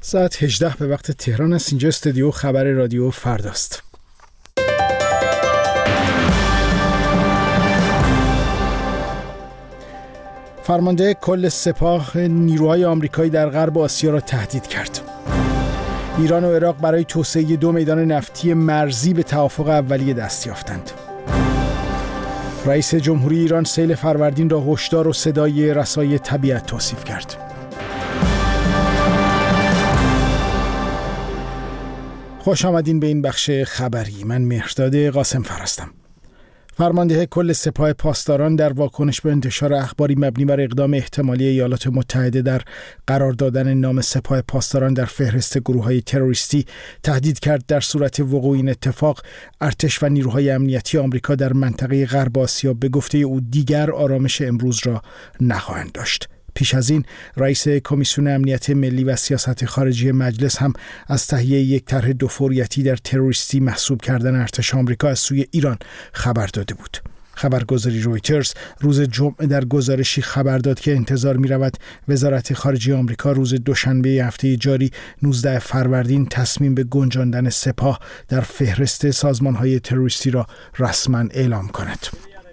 ساعت 18 به وقت تهران است. اینجا استودیو خبر رادیو فرداست. فرمانده کل سپاه نیروهای آمریکایی در غرب آسیا را تهدید کرد. ایران و عراق برای توسعه 2 میدان نفتی مرزی به توافق اولیه دست یافتند. رئیس جمهوری ایران سیل فروردین را هشدار و صدای رسای طبیعت توصیف کرد. خوش آمدین به این بخش خبری. من مهرداد قاسمفر هستم. فرمانده کل سپاه پاسداران در واکنش به انتشار اخباری مبنی بر اقدام احتمالی ایالات متحده در قرار دادن نام سپاه پاسداران در فهرست گروه‌های تروریستی تهدید کرد در صورت وقوع این اتفاق ارتش و نیروهای امنیتی آمریکا در منطقه غرب آسیا به گفته او دیگر آرامش امروز را نخواهند داشت. پیش از این رئیس کمیسیون امنیت ملی و سیاست خارجی مجلس هم از تهیه یک طرح دوفوریتی در تروریستی محسوب کردن ارتش آمریکا از سوی ایران خبر داده بود. خبرگزاری رویترز روز جمعه در گزارشی خبر داد که انتظار می رود وزارت خارجه آمریکا روز دوشنبه هفته جاری 19 فروردین تصمیم به گنجاندن سپاه در فهرست سازمان‌های تروریستی را رسما اعلام کند.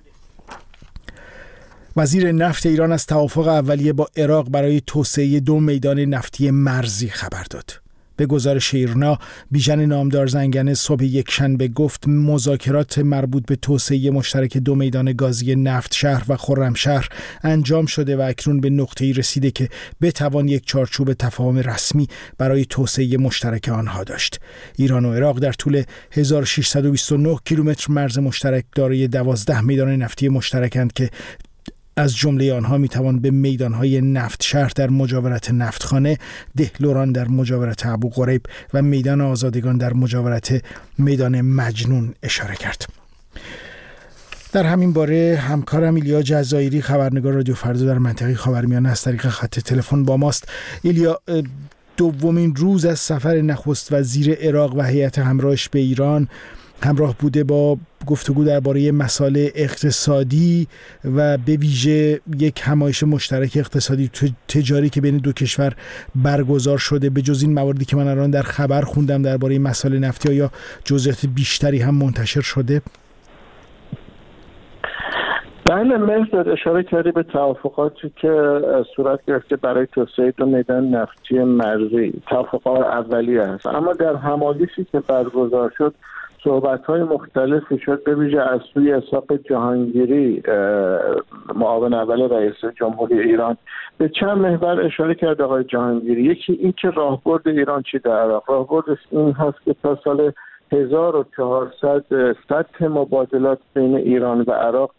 وزیر نفت ایران از توافق اولیه با عراق برای توسعه 2 میدان نفتی مرزی خبر داد. به گزارش ایرنا، بیژن نامدار زنگنه صبح یکشنبه گفت مذاکرات مربوط به توسعه مشترک 2 میدان گازی نفت شهر و خرمشهر انجام شده و اکنون به نقطه‌ای رسیده که بتوان یک چارچوب تفاهم رسمی برای توسعه مشترک آنها داشت. ایران و عراق در طول 1629 کیلومتر مرز مشترک دارای 12 میدان نفتی مشترکند که از جمله آنها میتوان به میدانهای نفت شهر در مجاورت نفتخانه، دهلوران در مجاورت ابو غریب و میدان آزادگان در مجاورت میدان مجنون اشاره کرد. در همین باره همکارم ایلیا جزایری خبرنگار رادیو فردا در منطقه خاورمیانه از طریق خط تلفن با ماست. ایلیا، دومین روز از سفر نخست وزیر عراق و هیئت همراهش به ایران همراه بوده با گفتگو درباره مسائل اقتصادی و به ویژه یک همایش مشترک اقتصادی تجاری که بین دو کشور برگزار شده. به جز این مواردی که من الان در خبر خوندم درباره مسائل نفتی، یا جزئیات بیشتری هم منتشر شده؟ بله، مهرداد اشاره کردی به توافقاتی که صورت گرفته برای توسعه 2 میدان نفتی مرزی. توافقات اولیه است، اما در همایشی که برگزار شد صحبت‌های مختلفی شد، به ویژه از سوی اسحاق جهانگیری معاون اول رئیس جمهوری ایران. به چند محور اشاره کرد آقای جهانگیری. یکی این که راهبرد ایران چی در عراق. راهبردش این هست که تا سال 1400 سطح مبادلات بین ایران و عراق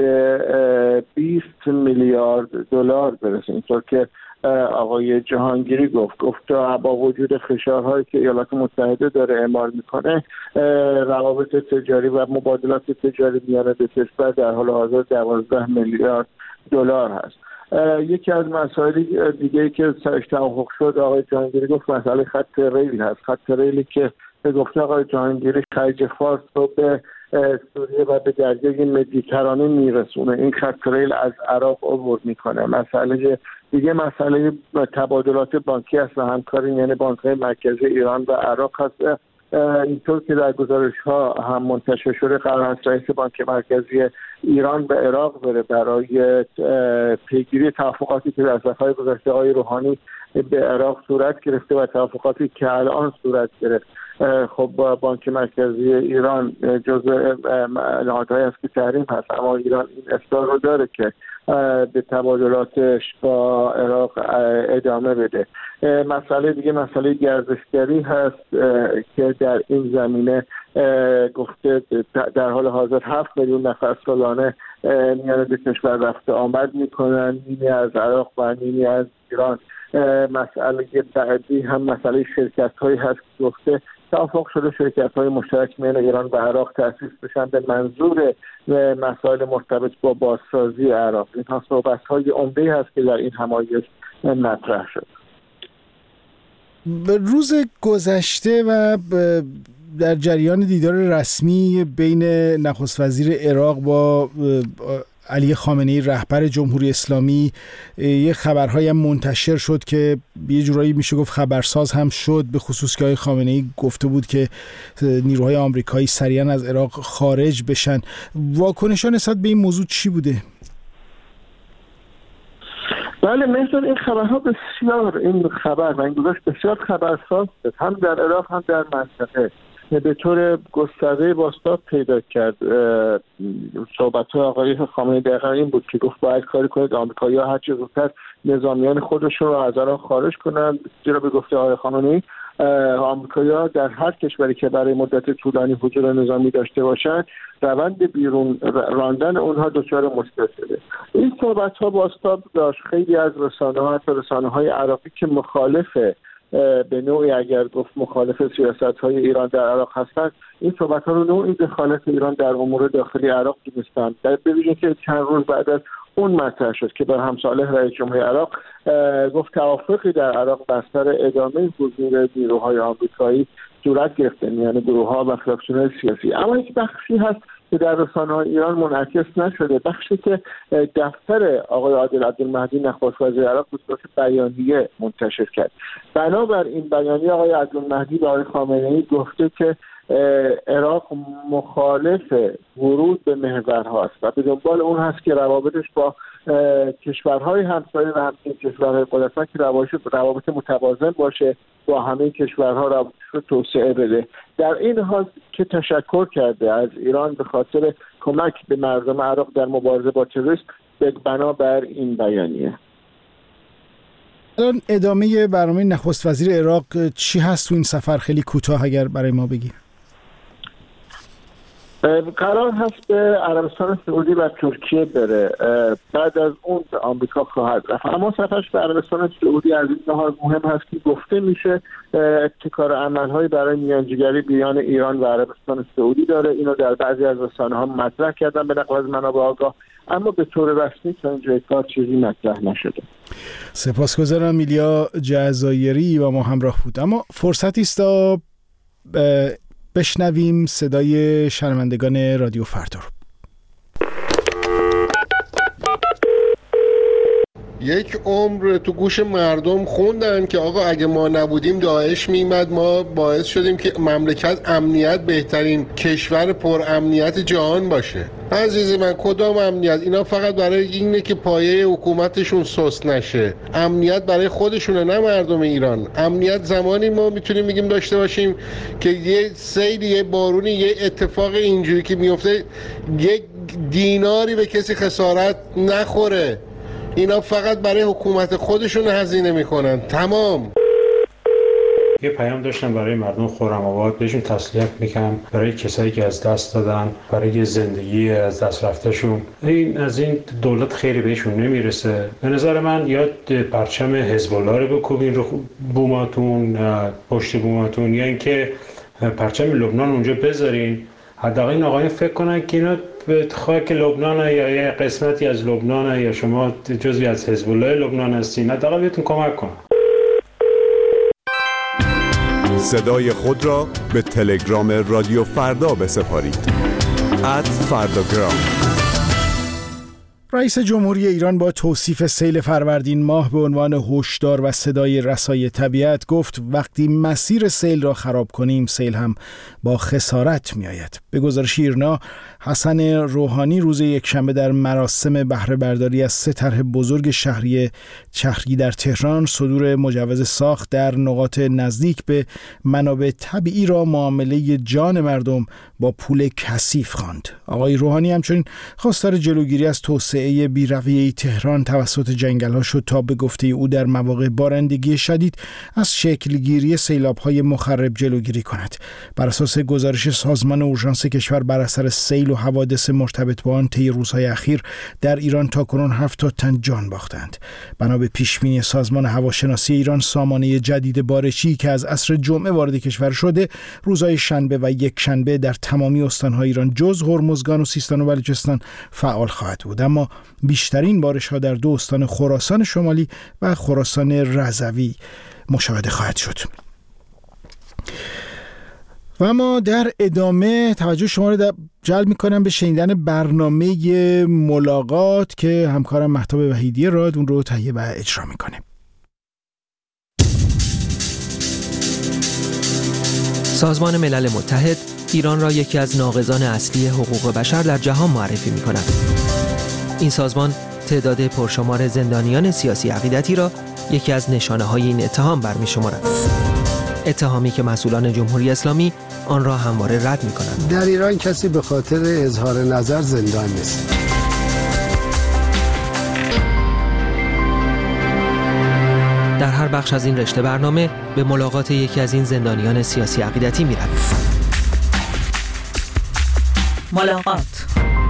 به 20 میلیارد دلار برسه. اینطور که آقای جهانگیری گفت با وجود فشارهایی که ایالات متحده داره اعمال میکنه، روابط تجاری و مبادلات تجاری میان دو کشور در حال حاضر 12 میلیارد دلار هست. یکی از مسائل دیگه‌ای که سرش توافق شد، آقای جهانگیری گفت مسئله خط ریل هست. خط ریلی که به گفته آقای جهانگیری خلیج فارس رو به سوریه و به دریای مدیترانه میرسونه. این خط ریل از عراق عبور میکنه. مسئله دیگه مسئله تبادلات بانکی است و همکاری یعنی بانک‌های مرکزی ایران و عراق هست. اینطور که در گزارش‌ها هم منتشر شده، قرار است رئیس بانک مرکزی ایران به عراق بره برای پیگیری توافقاتی که در سال‌های گذشته آقای روحانی به عراق صورت گرفته و توافقاتی که الان صورت گرفت. خب بانک مرکزی ایران جزء نهادهایی است که تحریم هست، اما ایران این اصرار رو داره که به تبادلاتش با عراق ادامه بده. مسئله دیگه مسئله گردشگری هست که در این زمینه گفته در حال حاضر 7 میلیون نفر سالانه میان دو کشور رفت آمد میکنن، نیمی از عراق و نیمی از ایران. مسئله بعدی هم مسئله شرکت هایی هست که گفته توافق شده شرکت‌های مشترک میان ایران و عراق تأسیس بشن به منظور مسائل مرتبط با بازسازی عراق. اینها صحبت‌های عمده‌ای هست که در این همایش مطرح شد. روز گذشته و در جریان دیدار رسمی بین نخست وزیر عراق با علی خامنه‌ای رهبر جمهوری اسلامی یه خبرهایی هم منتشر شد که یه جورایی میشه گفت خبرساز هم شد، به خصوص که آقای خامنه‌ای گفته بود که نیروهای آمریکایی سریعا از عراق خارج بشن. واکنشان نسبت به این موضوع چی بوده؟ بله مثلا این خبرها بسیار، این خبر و این گزارش بسیار خبرساز بود، هم در عراق هم در منطقه، به طور گسترده بازتاب پیدا کرد. صحبت‌های آقای خامنه‌ای دقیقا این بود که گفت باید کاری کنید آمریکایی‌ها هر چه زودتر نظامیان خودشون رو از عراق خارج کنند، زیرا به گفته آقای خامنه‌ای آمریکایی‌ها در هر کشوری که برای مدت طولانی حضور نظامی داشته باشند روند بیرون راندن اونها دچار مشکل شده. این صحبت‌ها بازتاب داشت. خیلی از رسانه‌ها، حتی رسانه‌های عراقی که مخالف به نوعی اگر گفت مخالف سیاست‌های ایران در عراق هستند، این صحبت‌ها رو نوعی دخالت ایران در امور داخلی عراق دونستند. در ببینید که چند روز بعد از اون مطرح شد که بر همصالح رئیس جمهور عراق گفت توافقی در عراق بستر ادامه حضور نیروهای آمریکایی صورت گرفته، یعنی گروه‌ها و فراکسیون‌های سیاسی. اما یک بخشی هست که در رسانه‌های ایران منعکس نشده، بخشی که دفتر آقای عادل عبدالمهدی نخست وزیر عراق به صورت بیانیه منتشر کرد. بنابر این بیانیه آقای عبدالمهدی به آقای خامنه‌ای گفته که عراق مخالف ورود به محورهاست و به دنبال اون هست که روابطش با کشورهای همسایه و همچنین کشورهای قدرتمند که روابط متوازن باشه، با همه کشورها روابطش رو توسعه بده. در این حال که تشکر کرده از ایران به خاطر کمک به مردم عراق در مبارزه با تروریسم بنابر این بیانیه. الان ادامه برنامه نخست وزیر عراق چی هست تو این سفر؟ خیلی کوتاه اگر برای ما بگی. قرار هست به عربستان سعودی و ترکیه بره، بعد از اون به آمریکا خواهد رفت. اما سفرش به عربستان سعودی از این لحاظ مهم هست که گفته میشه ابتکار عملهایی برای میانجیگری میان ایران و عربستان سعودی داره. اینو در بعضی از رسانه‌ها مطرح کردن به نقل از منابع آگاه، اما به طور رسمی تا اینجای کار چیزی مطرح نشده. سپاسگزارم ایلیا جزایری و ما همراه بود. اما فرصتی است تا بشنویم صدای شنوندگان رادیو فردا رو. یک عمر تو گوش مردم خوندن که آقا اگه ما نبودیم داعش میمد، ما باعث شدیم که مملکت امنیت بهترین کشور پر امنیت جهان باشه. عزیزی من کدام امنیت؟ اینا فقط برای اینه که پایه حکومتشون سست نشه. امنیت برای خودشونه نه مردم ایران. امنیت زمانی ما میتونیم بگیم داشته باشیم که یه سیلی، یه بارونی، یه اتفاق اینجوری که میفته یک دیناری به کسی خسارت نخوره. اینا فقط برای حکومت خودشون هزینه میکنن. تمام. یه پیام داشتم برای مردم خرم‌آباد، بهشون تسلیت میکنم برای کسایی که از دست دادن، برای زندگی از دست رفتهشون. این از این دولت خیلی بهشون نمیرسه. به نظر من یا پرچم حزب الله رو بکوبین رو بوماتون، پشت بوماتون، یا اینکه پرچم لبنان اونجا بذارین. حداقل این آقایون فکر کنن که اینا به خاک لبنان یا یه قسمتی از لبنان یا شما جزئی از حزب الله لبنان هستین، حداقل بهتون کمک کنن. صدای خود را به تلگرام رادیو فردا بسپارید. @فرداگرام. رئیس جمهوری ایران با توصیف سیل فروردین ماه به عنوان هشدار و صدای رسای طبیعت گفت وقتی مسیر سیل را خراب کنیم سیل هم با خسارت می آید. به گزارش ایرنا، حسن روحانی روز یکشنبه در مراسم بهره برداری از 3 طرح بزرگ شهری در تهران صدور مجوز ساخت در نقاط نزدیک به منابع طبیعی را معامله جان مردم با پول کثیف خواند. آقای روحانی همچنین خواستار جلوگیری از توسعه بی‌رویه تهران توسط جنگل‌ها شد تا به گفته او در مواقع بارندگی شدید از شکلگیری سیلاب‌های مخرب جلوگیری کند. بر اساس گزارش سازمان اورژانس کشور بر اثر سیل و حوادث مرتبط با آن طی روزهای اخیر در ایران تاکنون 70 تن جان باختند. بنا به پیشبینی سازمان هواشناسی ایران، سامانه جدید بارشی که از عصر جمعه وارد کشور شده روزهای شنبه و یکشنبه در تمامی استان‌های ایران جز هرمزگان و سیستان و بلوچستان فعال خواهد بود، اما بیشترین بارش‌ها در 2 استان خراسان شمالی و خراسان رضوی مشاهده خواهد شد. و اما در ادامه توجه شما رو جلب می‌کنم به شنیدن برنامه ملاقات که همکارم مهتاب وحیدی راد اون رو تهیه و اجرا می‌کنه. سازمان ملل متحد ایران را یکی از ناقضان اصلی حقوق بشر در جهان معرفی می‌کند. این سازمان تعداد پرشمار زندانیان سیاسی عقیدتی را یکی از نشانه‌های این اتهام برمی‌شمارد. اتهامی که مسئولان جمهوری اسلامی آن را همواره رد می‌کنند. در ایران کسی به خاطر اظهار نظر زندان نیست. در هر بخش از این رشته برنامه به ملاقات یکی از این زندانیان سیاسی عقیدتی می‌رویم. ملاقات.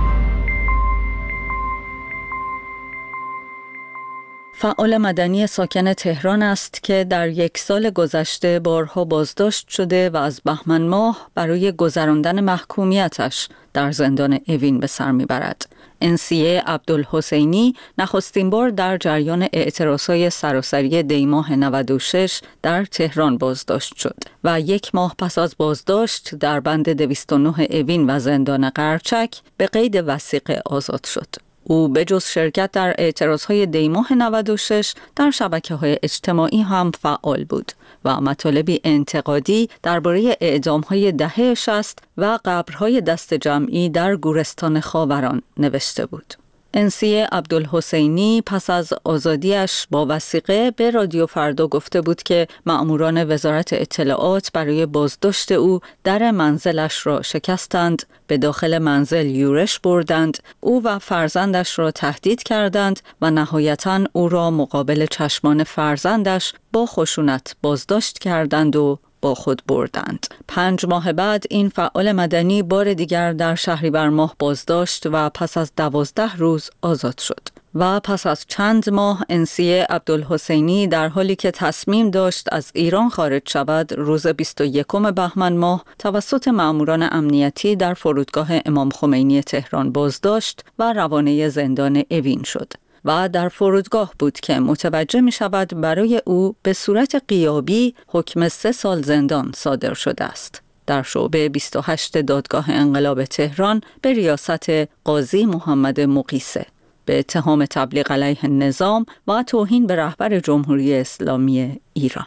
فعال مدنی ساکن تهران است که در 1 سال گذشته بارها بازداشت شده و از بهمن ماه برای گذراندن محکومیتش در زندان اوین به سر میبرد. NCA عبدالحسینی نخستین بار در جریان اعتراضهای سراسری دیماه 96 در تهران بازداشت شد و 1 ماه پس از بازداشت در بند 209 اوین و زندان قرچک به قید وثیقه آزاد شد. او به جز شرکت در اعتراضهای دیماه 96 در شبکه‌های اجتماعی هم فعال بود و مطالبی انتقادی درباره اعدام‌های دهه 60 و قبرهای دست جمعی در گورستان خاوران نوشته بود. NCA عبدالحسینی پس از آزادیش با وثیقه به رادیو فردا گفته بود که مأموران وزارت اطلاعات برای بازداشت او در منزلش را شکستند، به داخل منزل یورش بردند، او و فرزندش را تهدید کردند و نهایتاً او را مقابل چشمان فرزندش با خشونت بازداشت کردند و با خود بردند. 5 ماه بعد این فعال مدنی بار دیگر در شهریور ماه بازداشت و پس از 12 روز آزاد شد. و پس از چند ماه NCA عبدالحسینی در حالی که تصمیم داشت از ایران خارج شود، روز 21 بهمن ماه توسط مأموران امنیتی در فرودگاه امام خمینی تهران بازداشت و روانه زندان اوین شد. و در فرودگاه بود که متوجه می شود برای او به صورت غیابی حکم 3 سال زندان صادر شده است. در شعبه 28 دادگاه انقلاب تهران به ریاست قاضی محمد مقیسه به اتهام تبلیغ علیه نظام و توهین به رهبر جمهوری اسلامی ایران.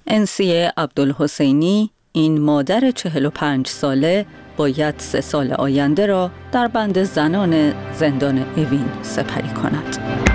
NCA عبدالحسینی، این مادر 45 ساله، باید 3 سال آینده را در بند زنان زندان اوین سپری کند.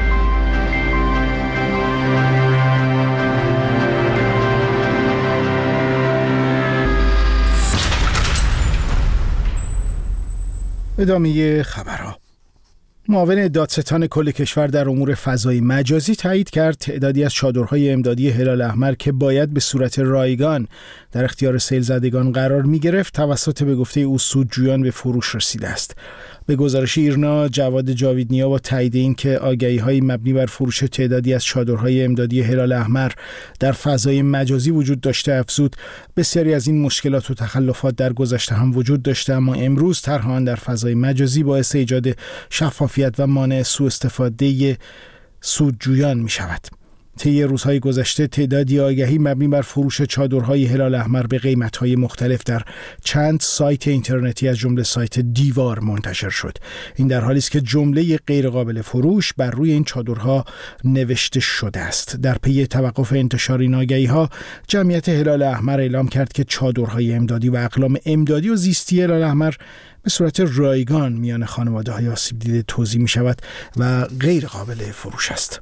ادامه خبرها. معاون دادستان کل کشور در امور فضای مجازی تایید کرد تعدادی از چادرهای امدادی هلال احمر که باید به صورت رایگان در اختیار سیل زدگان قرار می گرفت توسط به گفته او سودجویان به فروش رسیده است. به گزارش ایرنا، جواد جاویدنیا با تایید این که آگهی‌های مبنی بر فروش تعدادی از چادرهای امدادی هلال احمر در فضای مجازی وجود داشته افزود بسیاری از این مشکلات و تخلفات در گذشته هم وجود داشته، اما امروز طرح آن در فضای مجازی باعث ایجاد شفافیت و مانع سوء استفاده سودجویان می شود. طی روزهای گذشته تعدادی آگهی مبنی بر فروش چادرهای هلال احمر به قیمت‌های مختلف در چند سایت اینترنتی از جمله سایت دیوار منتشر شد. این در حالی است که جمله غیر قابل فروش بر روی این چادرها نوشته شده است. در پی توقف انتشار این آگهی‌ها، جمعیت هلال احمر اعلام کرد که چادرهای امدادی و اقلام امدادی و زیستی هلال احمر به صورت رایگان میان خانواده‌های آسیب دیده توزیع می‌شود و غیر قابل فروش است.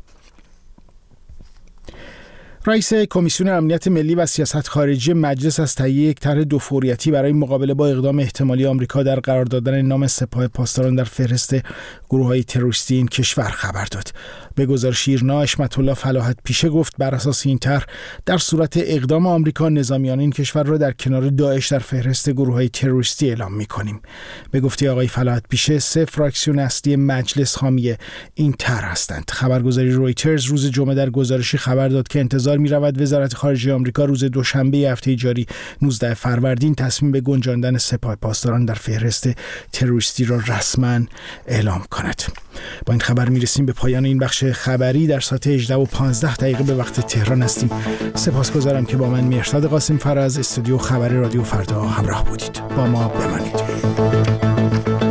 رئیس کمیسیون امنیت ملی و سیاست خارجی مجلس از تهیه یک طرح 2 فوریتی برای مقابله با اقدام احتمالی آمریکا در قرار دادن نام سپاه پاسداران در فهرست گروه‌های تروریستی این کشور خبر داد. به گزارش ایرنا، اشمت الله فلاحت پیشه گفت بر اساس این طرح در صورت اقدام آمریکا نظامیان این کشور را در کنار داعش در فهرست گروه‌های تروریستی اعلام می‌کنیم. به گفته آقای فلاحت پیشه، 3 فراکسیون اصلی مجلس حامی این طرح هستند. خبرگزاری رویترز روز جمعه در گزارشی خبر داد که انتظار انتظار می‌رود وزارت خارجه آمریکا روز دوشنبه هفته جاری 19 فروردین تصمیم به گنجاندن سپاه پاسداران در فهرست تروریستی را رسما اعلام کند. با این خبر میرسیم به پایان این بخش خبری. در ساعت 18:15 به وقت تهران هستیم. سپاسگزارم که با من مهرداد قاسم فر از استودیو خبری رادیو فردا همراه بودید. با ما بمانید.